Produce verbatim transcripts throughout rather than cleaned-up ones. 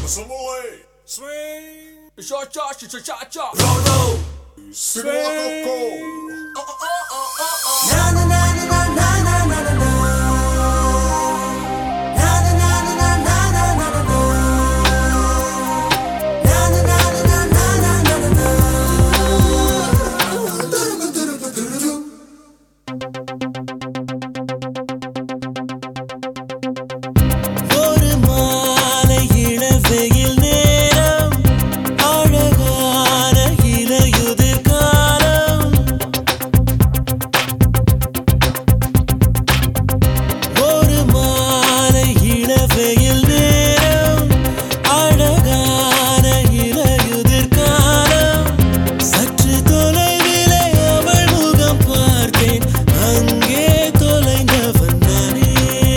Assembly. Swing. Cha cha cha cha cha. Roll, Swing. Go. oh, oh, oh, oh, oh. Na na na na na na na na na. Na na na na na na na na na. Na na na na na na na na na. Duru duru duru duru. ஒரு மாலை இளவெயில் நேரம் அழகான இலையுதிர் காலம் ஒரு மாலை இளவெயில் நேரம் அழகான இலையுதிர் காலம் சற்று தொலைவிலே அவள் முகம் பார்த்தேன் அங்கே தொலைந்தவன் நானே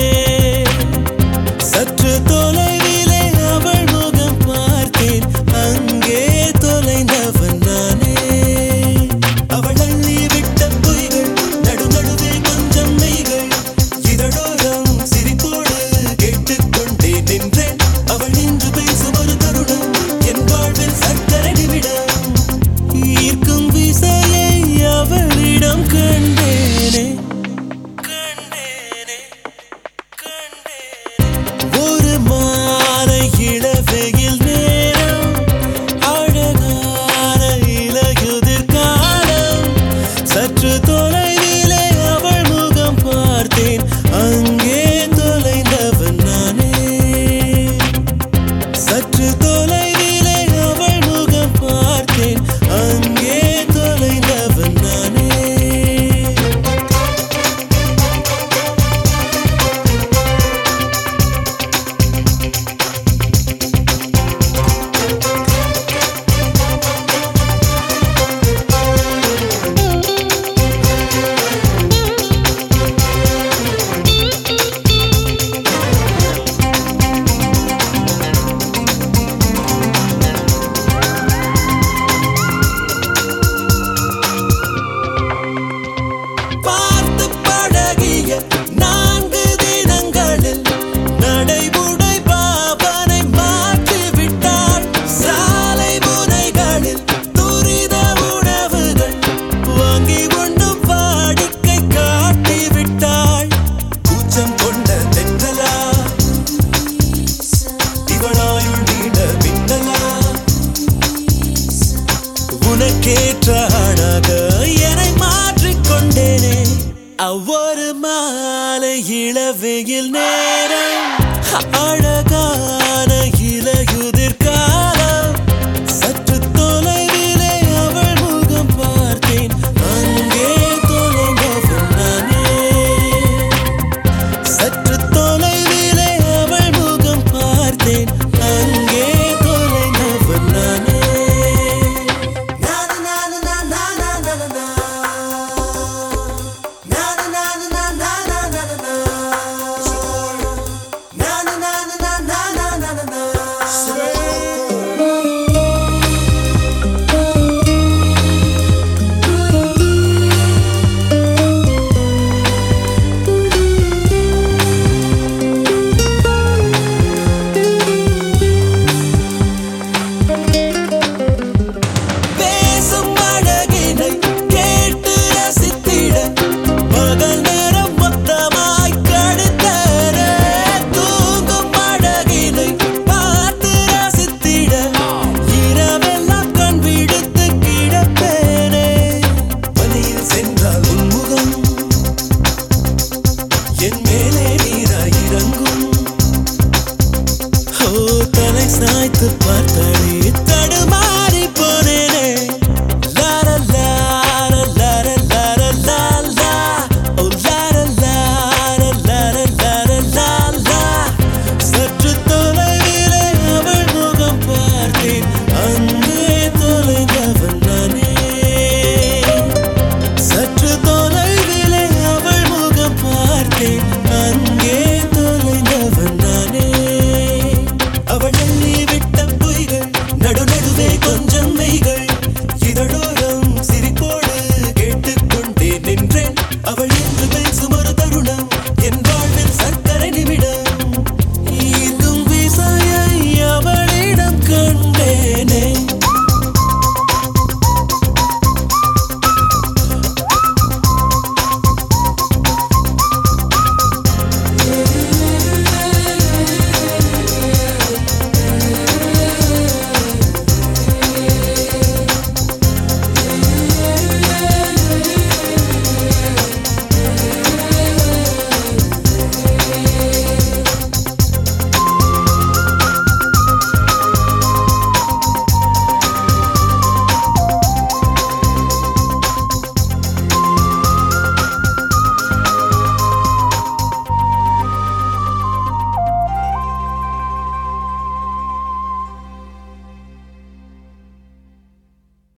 சற்று தொலைவிலே அவள் முகம் பார்த்தேன் அங்கே தொலைந்தவன் நானே அவள் அள்ளி விட்ட பொய்கள் நடு நடுவே கொஞ்சம் மெய்கள் இதழோரம் சிரிப்போடு கேட்டுக்கொண்டே நின்றேன் அவள் நின்று பேசும் ஒரு தருணம் என் வாழ்வில் சக்கரை நிமிடம் ஈர்க்கும் விசையை அவளிடம் கண்டேனே கண்டேனே கண்டேனே ஒரு மாலை இளவெயில் நேரம் அழகான இலையுதிர் காலம் சற்று தொலைவிலே அவள் முகம் பார்த்தேன் அங்கே தொலைந்தவன் நானே சற்று தொலைவிலே அவள் முகம் பார்த்தேன் அங்கே தொலைந்தவன் நானே பார்த்து பழகிய நான்கு தினங்களில் நடைமுறை பாவனை மாற்றி விட்டாள் சாலை முனைகளில் துரித உணவுகள் வாங்கி உண்ணும் வாடிக்கை காட்டி விட்டாள் கூச்சம் கொண்ட தென்றலா இவளாயுள் நீண்ட மின்னலா உனக்கேற்ற ஆணாக என்னை மாற்றிக்கொண்டேனே அவ்வொரு மாலை இளவெயில் நேரம் அழகான இலையுதிர் காலம் சற்று தொலைவிலே அவள் முகம் பார்த்தேன் அங்கே தொலைந்தவன் நானே சற்று தொலைவிலே அவள் முகம் பார்த்தேன் அங்கே தொலைந்தவன் நானே பேசும் அழகினை கேட்டு ரசித்திட பகல் நேரம் மொத்தமாய் கழித்தேனே தூங்கும் அழகினை பார்த்து ரசித்திட இரவெல்லாம் கண் விடுத்து கிடப்பேனே வழியில் சென்றால் உன்முகம் என் மேலே நீராய் இறங்கும் ஓ தலை சாய்த்து பார்த்தாலே தடுமா